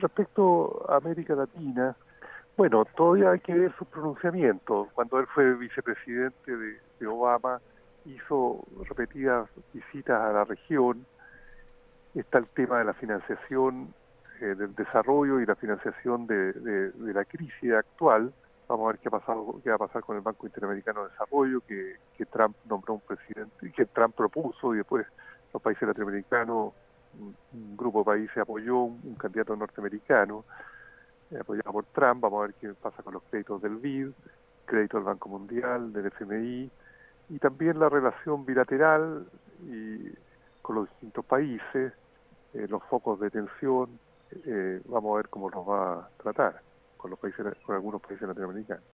respecto a América Latina, bueno, todavía hay que ver sus pronunciamientos. Cuando él fue vicepresidente de Obama, hizo repetidas visitas a la región. Está el tema de la financiación del desarrollo y la financiación de la crisis actual. Vamos a ver qué va a pasar con el Banco Interamericano de Desarrollo, que Trump nombró un presidente, que Trump propuso y después los países latinoamericanos, un grupo de países apoyó un candidato norteamericano apoyado por Trump. Vamos a ver qué pasa con los créditos del BID, créditos del Banco Mundial, del FMI, y también la relación bilateral y con los distintos países, los focos de tensión. Vamos a ver cómo nos va a tratar con algunos países latinoamericanos.